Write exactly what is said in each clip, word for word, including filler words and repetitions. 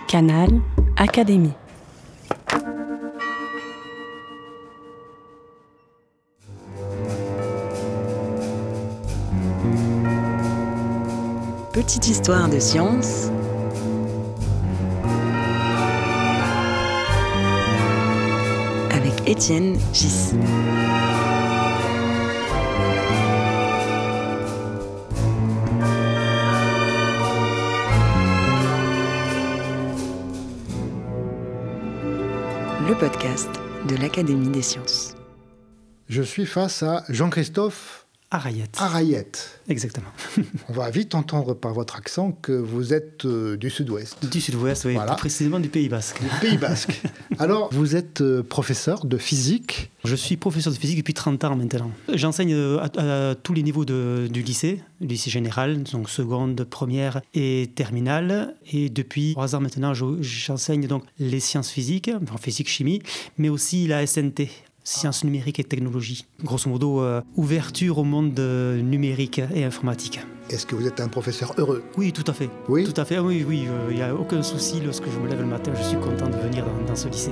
Canal Académie. Petite histoire de science avec Étienne Gis. Le podcast de l'Académie des sciences. Je suis face à Jean-Christophe Arayet. Arayet. Exactement. On va vite entendre par votre accent que vous êtes euh, du sud-ouest. Du sud-ouest, oui, Voilà. plus précisément du Pays Basque. Du Pays Basque. Alors, vous êtes euh, professeur de physique. Je suis professeur de physique depuis trente ans maintenant. J'enseigne à, à, à tous les niveaux de, du lycée, du lycée général, donc seconde, première et terminale. Et depuis trois ans maintenant, je, j'enseigne donc les sciences physiques, en physique-chimie, mais aussi la S N T. Sciences numériques et technologies. Grosso modo, euh, ouverture au monde euh, numérique et informatique. Est-ce que vous êtes un professeur heureux? Oui, tout à fait. Oui. Tout à fait, oui, oui. Il n'y a aucun souci lorsque je me lève le matin. Je suis content de venir dans, dans ce lycée.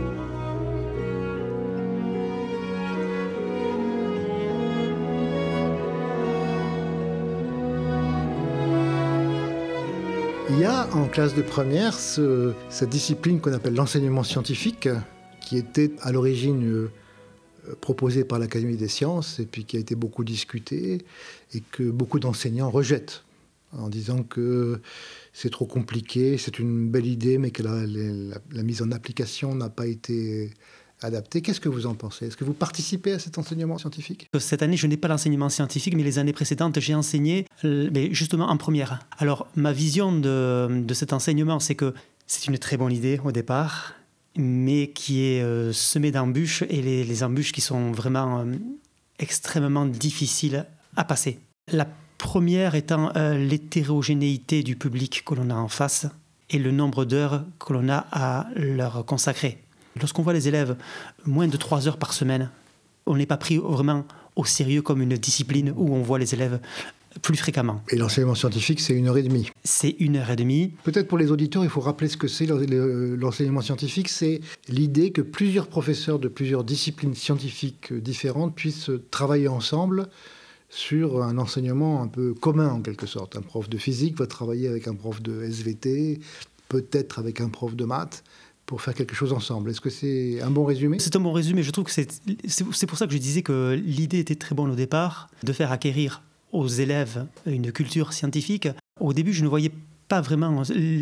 Il y a en classe de première ce, cette discipline qu'on appelle l'enseignement scientifique, qui était à l'origine euh, proposée par l'Académie des sciences et puis qui a été beaucoup discutée et que beaucoup d'enseignants rejettent en disant que c'est trop compliqué, c'est une belle idée mais que la, la, la mise en application n'a pas été adaptée. Qu'est-ce que vous en pensez? Est-ce que vous participez à cet enseignement scientifique? Cette année, je n'ai pas l'enseignement scientifique, mais les années précédentes, j'ai enseigné mais justement en première. Alors, ma vision de, de cet enseignement, c'est que c'est une très bonne idée au départ, mais qui est euh, semé d'embûches, et les, les embûches qui sont vraiment euh, extrêmement difficiles à passer. La première étant euh, l'hétérogénéité du public que l'on a en face et le nombre d'heures que l'on a à leur consacrer. Lorsqu'on voit les élèves moins de trois heures par semaine, on n'est pas pris vraiment au sérieux comme une discipline où on voit les élèves plus fréquemment. Et l'enseignement scientifique, c'est une heure et demie. C'est une heure et demie. Peut-être pour les auditeurs, il faut rappeler ce que c'est l'enseignement scientifique. C'est l'idée que plusieurs professeurs de plusieurs disciplines scientifiques différentes puissent travailler ensemble sur un enseignement un peu commun en quelque sorte. Un prof de physique va travailler avec un prof de S V T, peut-être avec un prof de maths, pour faire quelque chose ensemble. Est-ce que c'est un bon résumé? C'est un bon résumé. Je trouve que c'est, c'est pour ça que je disais que l'idée était très bonne au départ, de faire acquérir aux élèves une culture scientifique. Au début, je ne voyais pas vraiment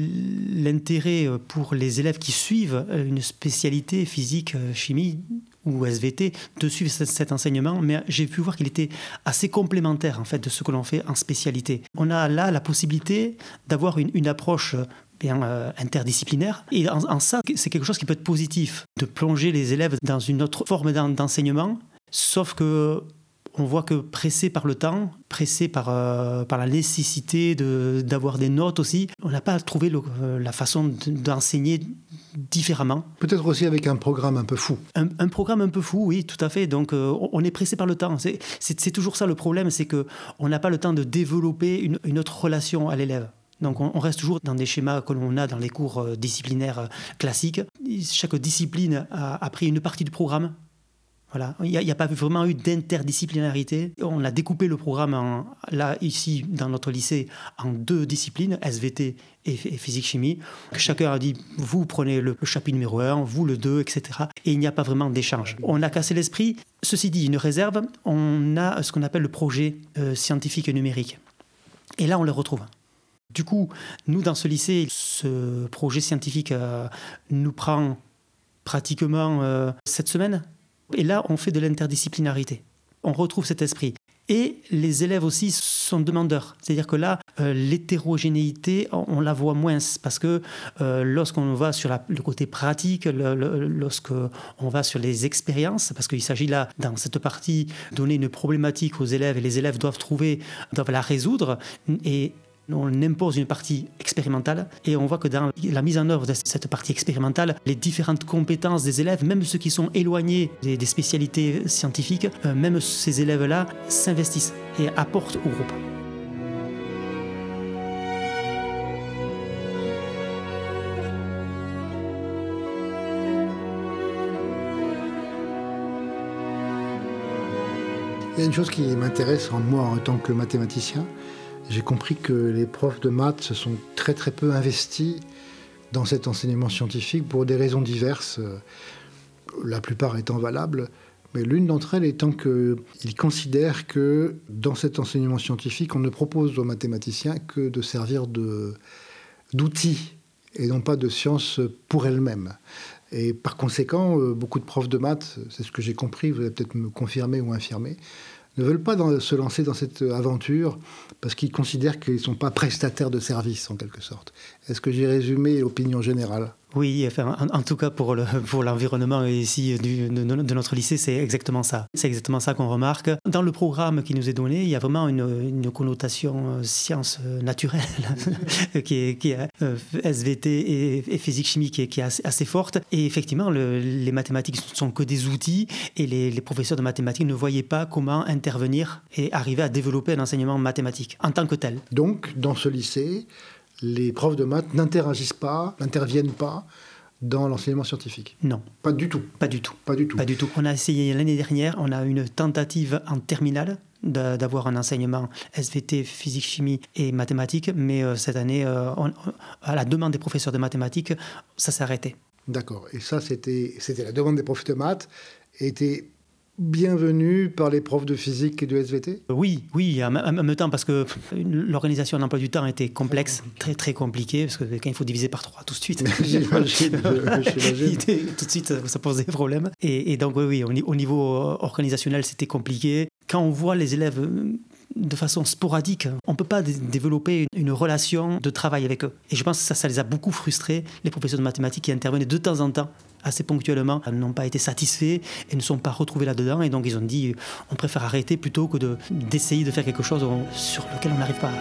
l'intérêt pour les élèves qui suivent une spécialité physique, chimie ou S V T de suivre cet enseignement, mais j'ai pu voir qu'il était assez complémentaire en fait de ce que l'on fait en spécialité. On a là la possibilité d'avoir une, une approche bien euh, interdisciplinaire, et en, en ça, c'est quelque chose qui peut être positif, de plonger les élèves dans une autre forme d'enseignement, sauf que on voit que pressé par le temps, pressé par, euh, par la nécessité de, d'avoir des notes aussi, on n'a pas trouvé le, euh, la façon de, d'enseigner différemment. Peut-être aussi avec un programme un peu fou. Un, un programme un peu fou, oui, tout à fait. Donc euh, on est pressé par le temps. C'est, c'est, c'est toujours ça le problème, c'est qu'on n'a pas le temps de développer une, une autre relation à l'élève. Donc on reste toujours dans des schémas que l'on a dans les cours disciplinaires classiques. Chaque discipline a, a pris une partie du programme. Voilà. Il n'y a, a pas vraiment eu d'interdisciplinarité. On a découpé le programme, en, là, ici, dans notre lycée, en deux disciplines, S V T et, et physique-chimie. Chacun a dit, vous prenez le, le chapitre numéro un, vous le deux, et cetera. Et il n'y a pas vraiment d'échange. On a cassé l'esprit. Ceci dit, une réserve, on a ce qu'on appelle le projet euh, scientifique et numérique. Et là, on le retrouve. Du coup, nous, dans ce lycée, ce projet scientifique euh, nous prend pratiquement euh, sept semaines. Et là, on fait de l'interdisciplinarité. On retrouve cet esprit. Et les élèves aussi sont demandeurs. C'est-à-dire que là, euh, l'hétérogénéité, on, on la voit moins. Parce que euh, lorsqu'on va sur la, le côté pratique, le, le, lorsqu'on va sur les expériences, parce qu'il s'agit là, dans cette partie, de donner une problématique aux élèves, et les élèves doivent trouver, doivent la résoudre. Et on impose une partie expérimentale, et on voit que dans la mise en œuvre de cette partie expérimentale, les différentes compétences des élèves, même ceux qui sont éloignés des, des spécialités scientifiques, euh, même ces élèves-là s'investissent et apportent au groupe. Il y a une chose qui m'intéresse en moi en tant que mathématicien. J'ai compris que les profs de maths se sont très très peu investis dans cet enseignement scientifique pour des raisons diverses, la plupart étant valables. Mais l'une d'entre elles étant qu'ils considèrent que dans cet enseignement scientifique, on ne propose aux mathématiciens que de servir de, d'outils et non pas de sciences pour elles-mêmes. Et par conséquent, beaucoup de profs de maths, c'est ce que j'ai compris, vous allez peut-être me confirmer ou infirmer, ne veulent pas dans, se lancer dans cette aventure parce qu'ils considèrent qu'ils ne sont pas prestataires de services, en quelque sorte. Est-ce que j'ai résumé l'opinion générale ? Oui, enfin, en, en tout cas pour, le, pour l'environnement ici du, de, de notre lycée, c'est exactement ça. C'est exactement ça qu'on remarque. Dans le programme qui nous est donné, il y a vraiment une, une connotation euh, science euh, naturelle qui est, qui est euh, S V T et, et physique-chimie qui est, qui est assez, assez forte. Et effectivement, le, les mathématiques ne sont que des outils et les, les professeurs de mathématiques ne voyaient pas comment intervenir et arriver à développer un enseignement mathématique en tant que tel. Donc, dans ce lycée, les profs de maths n'interagissent pas, n'interviennent pas dans l'enseignement scientifique. Non. Pas du tout. Pas du tout. Pas du tout. Pas du tout. On a essayé l'année dernière, on a une tentative en terminale de, d'avoir un enseignement S V T, physique, chimie et mathématiques, mais euh, cette année, euh, on, à la demande des professeurs de mathématiques, ça s'est arrêté. D'accord. Et ça, c'était, c'était la demande des profs de maths, était bienvenue par les profs de physique et de S V T ? Oui, oui, en même temps, parce que l'organisation d'emploi du temps était complexe, très très compliquée, parce que quand il faut diviser par trois tout de suite, j'imagine, j'imagine. tout de suite, ça pose des problèmes. Et, et donc, oui, oui, au niveau organisationnel, c'était compliqué. Quand on voit les élèves de façon sporadique, on ne peut pas d- développer une, une relation de travail avec eux. Et je pense que ça, ça les a beaucoup frustrés, les professeurs de mathématiques qui intervenaient de temps en temps, assez ponctuellement, n'ont pas été satisfaits et ne sont pas retrouvés là-dedans. Et donc ils ont dit, on préfère arrêter plutôt que de, d'essayer de faire quelque chose sur lequel on n'arrive pas.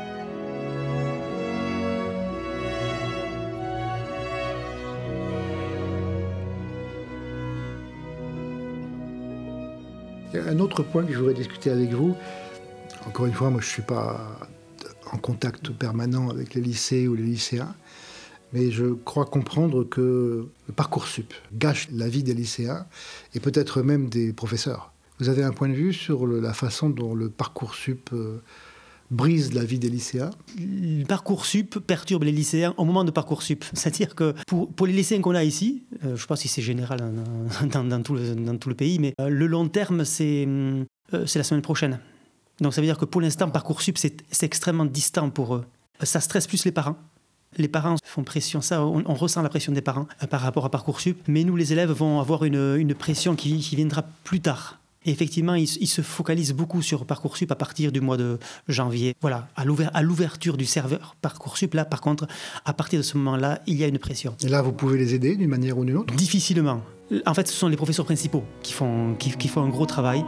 Il y a un autre point que je voudrais discuter avec vous. Encore une fois, moi je ne suis pas en contact permanent avec les lycées ou les lycéens, mais je crois comprendre que le Parcoursup gâche la vie des lycéens et peut-être même des professeurs. Vous avez un point de vue sur le, la façon dont le Parcoursup euh, brise la vie des lycéens ? Le Parcoursup perturbe les lycéens au moment de Parcoursup. C'est-à-dire que pour, pour les lycéens qu'on a ici, euh, je ne sais pas si c'est général dans, dans, dans, tout le, dans tout le pays, mais euh, le long terme, c'est, euh, c'est la semaine prochaine. Donc ça veut dire que pour l'instant, Parcoursup, c'est, c'est extrêmement distant pour eux. Ça stresse plus les parents. Les parents font pression, ça, on, on ressent la pression des parents euh, par rapport à Parcoursup. Mais nous, les élèves, vont avoir une, une pression qui, qui viendra plus tard. Et effectivement, ils, ils se focalisent beaucoup sur Parcoursup à partir du mois de janvier. Voilà, à, l'ouver, à l'ouverture du serveur Parcoursup, là, par contre, à partir de ce moment-là, il y a une pression. Et là, vous pouvez les aider d'une manière ou d'une autre ? Difficilement. En fait, ce sont les professeurs principaux qui font, qui, qui font un gros travail.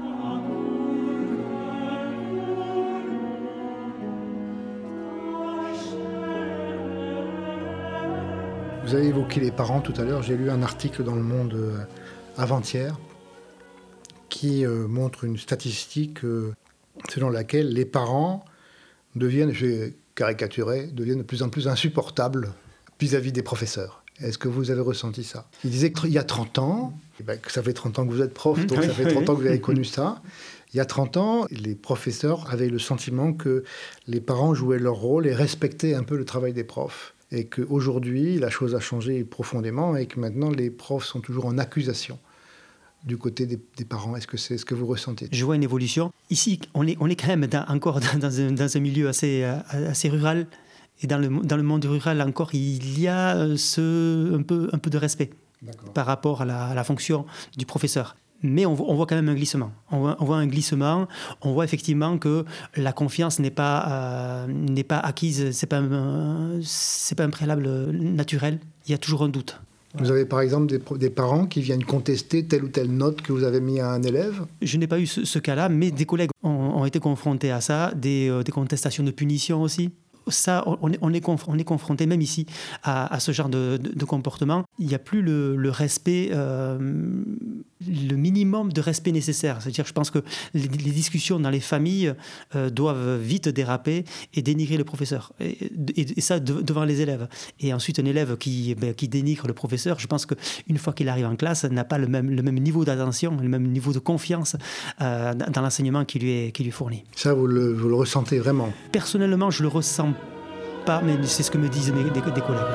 Vous avez évoqué les parents tout à l'heure. J'ai lu un article dans Le Monde euh, avant-hier qui euh, montre une statistique euh, selon laquelle les parents deviennent, je vais caricaturer, deviennent de plus en plus insupportables vis-à-vis des professeurs. Est-ce que vous avez ressenti ça ? Il disait qu'il y a trente ans, eh ben, que ça fait trente ans que vous êtes prof, donc oui, ça fait trente ans que vous avez connu ça. Il y a trente ans, les professeurs avaient le sentiment que les parents jouaient leur rôle et respectaient un peu le travail des profs. Et qu'aujourd'hui, la chose a changé profondément et que maintenant, les profs sont toujours en accusation du côté des, des parents. Est-ce que c'est ce que vous ressentez ? Je vois une évolution. Ici, on est, on est quand même dans, encore dans un, dans un milieu assez, assez rural. Et dans le, dans le monde rural, encore, il y a ce, un, peu, un peu de respect D'accord. par rapport à la, à la fonction du professeur. Mais on voit, on voit quand même un glissement. On voit, on voit un glissement. On voit effectivement que la confiance n'est pas, euh, n'est pas acquise. C'est pas un, c'est pas un préalable naturel. Il y a toujours un doute. Vous avez par exemple des, des parents qui viennent contester telle ou telle note que vous avez mis à un élève ? Je n'ai pas eu ce, ce cas-là, mais des collègues ont, ont été confrontés à ça, des, euh, des contestations de punition aussi. ça, on est, on est, conf, on est confronté même ici à, à ce genre de, de, de comportement. Il n'y a plus le, le respect, euh, le minimum de respect nécessaire. C'est-à-dire, je pense que les, les discussions dans les familles euh, doivent vite déraper et dénigrer le professeur. Et, et, et ça de, devant les élèves. Et ensuite, un élève qui, ben, qui dénigre le professeur, je pense qu'une fois qu'il arrive en classe, n'a pas le même, le même niveau d'attention, le même niveau de confiance euh, dans l'enseignement qui lui est, qui lui est fourni. Ça, vous le, vous le ressentez vraiment? Personnellement, je ne le ressens pas, mais c'est ce que me disent mes, des, des collègues.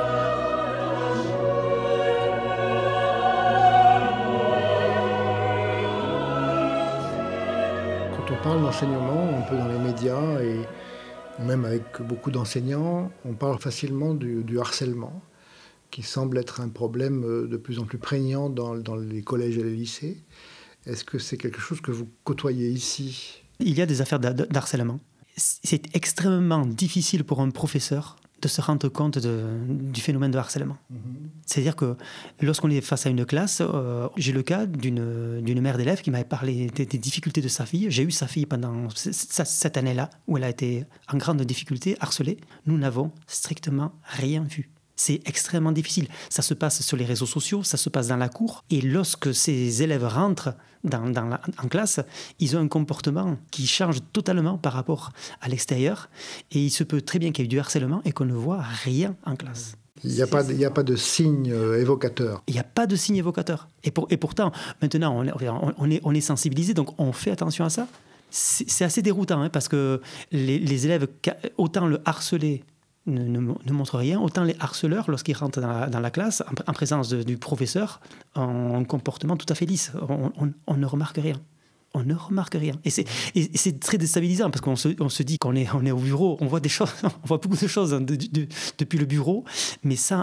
Quand on parle d'enseignement, un peu dans les médias et même avec beaucoup d'enseignants, on parle facilement du, du harcèlement, qui semble être un problème de plus en plus prégnant dans, dans les collèges et les lycées. Est-ce que c'est quelque chose que vous côtoyez ici? Il y a des affaires d'harcèlement. C'est extrêmement difficile pour un professeur de se rendre compte de, du phénomène de harcèlement. Mmh. C'est-à-dire que lorsqu'on est face à une classe, euh, j'ai le cas d'une, d'une mère d'élève qui m'avait parlé des, des difficultés de sa fille. J'ai eu sa fille pendant cette année-là où elle a été en grande difficulté, harcelée. Nous n'avons strictement rien vu. C'est extrêmement difficile. Ça se passe sur les réseaux sociaux, ça se passe dans la cour. Et lorsque ces élèves rentrent dans, dans la, en classe, ils ont un comportement qui change totalement par rapport à l'extérieur. Et il se peut très bien qu'il y ait eu du harcèlement et qu'on ne voit rien en classe. Il n'y a, a pas de signe évocateur. Il n'y a pas de signe évocateur. Et, pour, et pourtant, maintenant, on est, on, est, on est sensibilisé, donc on fait attention à ça. C'est, c'est assez déroutant, hein, parce que les, les élèves, autant le harceler, Ne, ne, ne montrent rien, autant les harceleurs, lorsqu'ils rentrent dans la, dans la classe, en, en présence de, du professeur, ont un comportement tout à fait lisse. On, on, on ne remarque rien. On ne remarque rien. Et c'est, et c'est très déstabilisant parce qu'on se, on se dit qu'on est, on est au bureau, on voit des choses, on voit beaucoup de choses de, de, depuis le bureau, mais ça,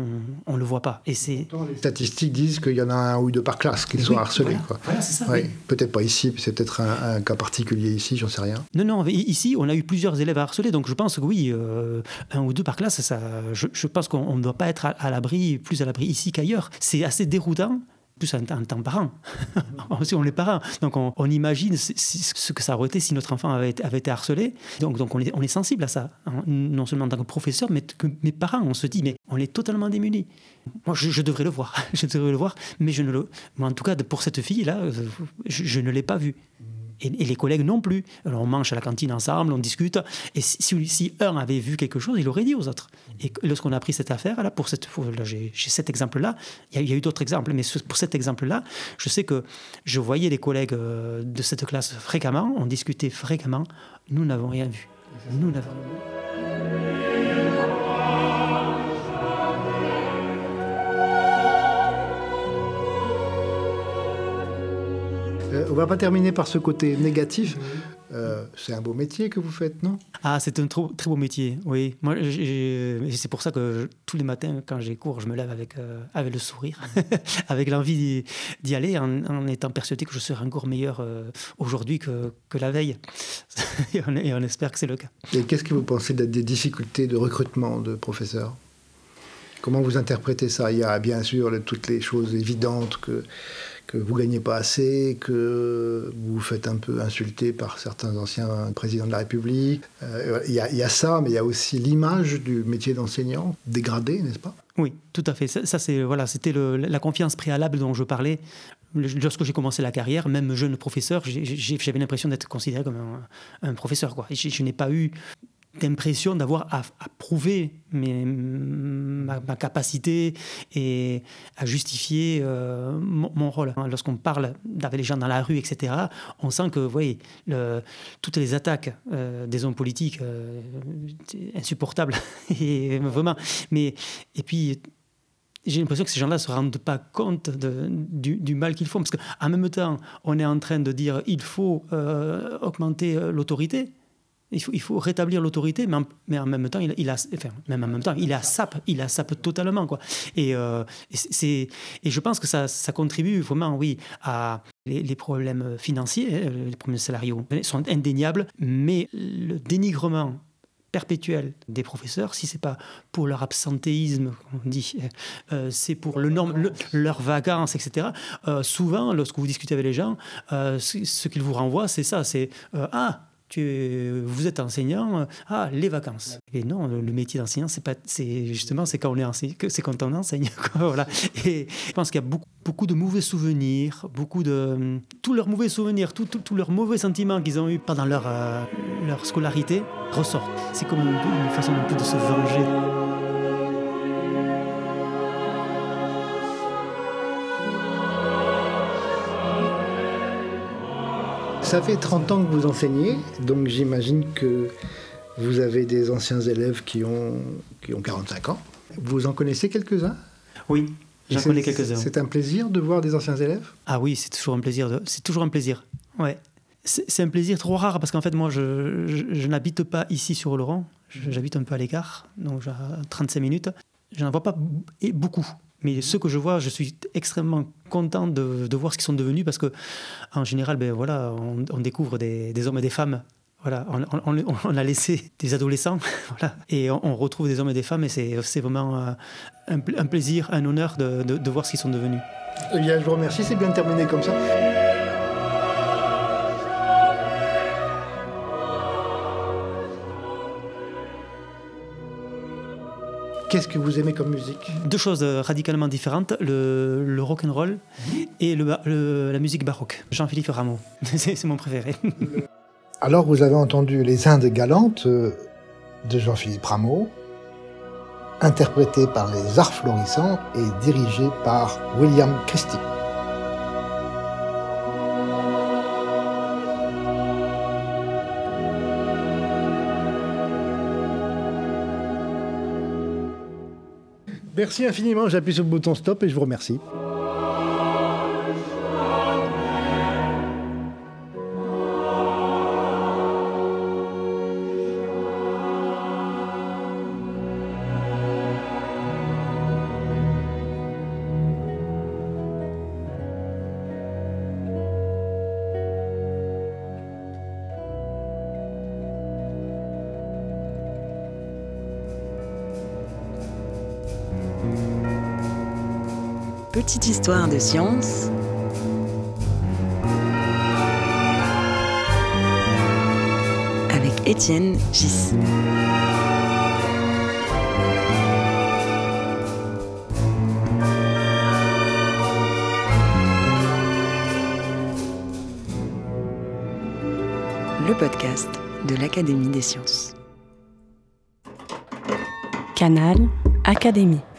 on ne le voit pas. Et c'est... Les statistiques disent qu'il y en a un ou deux par classe qui sont oui, harcelés. Voilà, quoi. Voilà, c'est ça. Oui, oui. Peut-être pas ici, c'est peut-être un, un cas particulier ici, j'en sais rien. Non, non, ici, on a eu plusieurs élèves harcelés, donc je pense que oui, euh, un ou deux par classe, ça, je, je pense qu'on ne doit pas être à, à l'abri, plus à l'abri ici qu'ailleurs. C'est assez déroutant. Plus en, en tant que parent. Aussi, on est parents. Donc, on, on imagine ce, ce que ça aurait été si notre enfant avait été, avait été harcelé. Donc, donc on, est, on est sensible à ça. Hein. Non seulement en tant que professeur, mais que mes parents, on se dit, mais on est totalement démunis. Moi, je, je devrais le voir. Je devrais le voir, mais je ne le... Mais en tout cas, pour cette fille-là, je, je ne l'ai pas vue. Et, et les collègues non plus. Alors on mange à la cantine ensemble, on discute. Et si, si, si un avait vu quelque chose, il l'aurait dit aux autres. Et lorsqu'on a pris cette affaire, là, pour cette, pour, là, j'ai, j'ai cet exemple-là, il y, y a eu d'autres exemples, mais pour cet exemple-là, je sais que je voyais les collègues de cette classe fréquemment, on discutait fréquemment. Nous n'avons rien vu. Nous n'avons rien vu. Euh, on ne va pas terminer par ce côté négatif. Euh, c'est un beau métier que vous faites, non? Ah, c'est un trop, très beau métier, oui. Moi, j'ai, c'est pour ça que je, tous les matins, quand j'ai cours, je me lève avec, euh, avec le sourire, avec l'envie d'y, d'y aller, en, en étant persuadé que je serai encore meilleur euh, aujourd'hui que, que la veille. et, on, et on espère que c'est le cas. Et qu'est-ce que vous pensez des difficultés de recrutement de professeurs? Comment vous interprétez ça? Il y a bien sûr toutes les choses évidentes que... que vous ne gagnez pas assez, que vous vous faites un peu insulter par certains anciens présidents de la République. Euh, il y a, il y a ça, mais il y a aussi l'image du métier d'enseignant dégradée, n'est-ce pas? Oui, tout à fait. Ça, ça c'est, voilà, c'était le, la confiance préalable dont je parlais. Lorsque j'ai commencé la carrière, même jeune professeur, j'ai, j'ai, j'avais l'impression d'être considéré comme un, un professeur, quoi. Je, je n'ai pas eu d'impression d'avoir à, à prouver mes, ma, ma capacité et à justifier euh, mon, mon rôle. Lorsqu'on parle avec les gens dans la rue, et cetera, on sent que, vous voyez, le, toutes les attaques euh, des hommes politiques, euh, c'est insupportable, et vraiment. Mais, et puis, j'ai l'impression que ces gens-là ne se rendent pas compte de, du, du mal qu'ils font, parce qu'en même temps, on est en train de dire qu'il faut euh, augmenter l'autorité. Il faut, il faut rétablir l'autorité, mais en, mais en même temps, il, il a, enfin, même en même temps, il a sape, il a sape totalement, quoi. Et, euh, et, c'est, et je pense que ça, ça contribue vraiment, oui, à les, les problèmes financiers, les problèmes salariaux sont indéniables, mais le dénigrement perpétuel des professeurs, si c'est pas pour leur absentéisme, comme on dit, euh, c'est pour le nombre, le, leurs vacances, et cetera. Euh, souvent, lorsque vous discutez avec les gens, euh, ce, ce qu'ils vous renvoient, c'est ça, c'est euh, ah. tu, vous êtes enseignant, ah, les vacances. Et non, le, le métier d'enseignant, c'est pas, c'est justement, c'est quand on est enseignant, c'est quand on enseigne, quoi, voilà. Et je pense qu'il y a beaucoup, beaucoup de mauvais souvenirs, beaucoup de, tous leurs mauvais souvenirs, tous tout, tout leurs mauvais sentiments qu'ils ont eu pendant leur, euh, leur scolarité ressortent. C'est comme une, une façon un peu de se venger. Ça fait trente ans que vous enseignez, donc j'imagine que vous avez des anciens élèves qui ont, qui ont quarante-cinq ans. Vous en connaissez quelques-uns ? Oui, j'en connais quelques-uns. C'est un plaisir de voir des anciens élèves ? Ah oui, c'est toujours un plaisir. De, c'est toujours un plaisir, ouais. C'est, c'est un plaisir trop rare parce qu'en fait, moi, je, je, je n'habite pas ici sur Oloron. J'habite un peu à l'écart, donc à trente-cinq minutes. Je n'en vois pas beaucoup. Mais ceux que je vois, je suis extrêmement content de, de voir ce qu'ils sont devenus parce qu'en général, ben voilà, on, on découvre des, des hommes et des femmes. Voilà, on, on, on a laissé des adolescents voilà, et on, on retrouve des hommes et des femmes et c'est, c'est vraiment un, un plaisir, un honneur de, de, de voir ce qu'ils sont devenus. Eh bien, je vous remercie, c'est bien terminé comme ça. Qu'est-ce que vous aimez comme musique ? Deux choses radicalement différentes, le, le rock'n'roll mmh. et le, le, la musique baroque. Jean-Philippe Rameau, c'est, c'est mon préféré. Alors vous avez entendu Les Indes galantes de Jean-Philippe Rameau, interprété par les Arts Florissants et dirigé par William Christie. Merci infiniment, j'appuie sur le bouton stop et je vous remercie. Petite histoire de science avec Étienne Gissy. Le podcast de l'Académie des sciences. Canal Académie.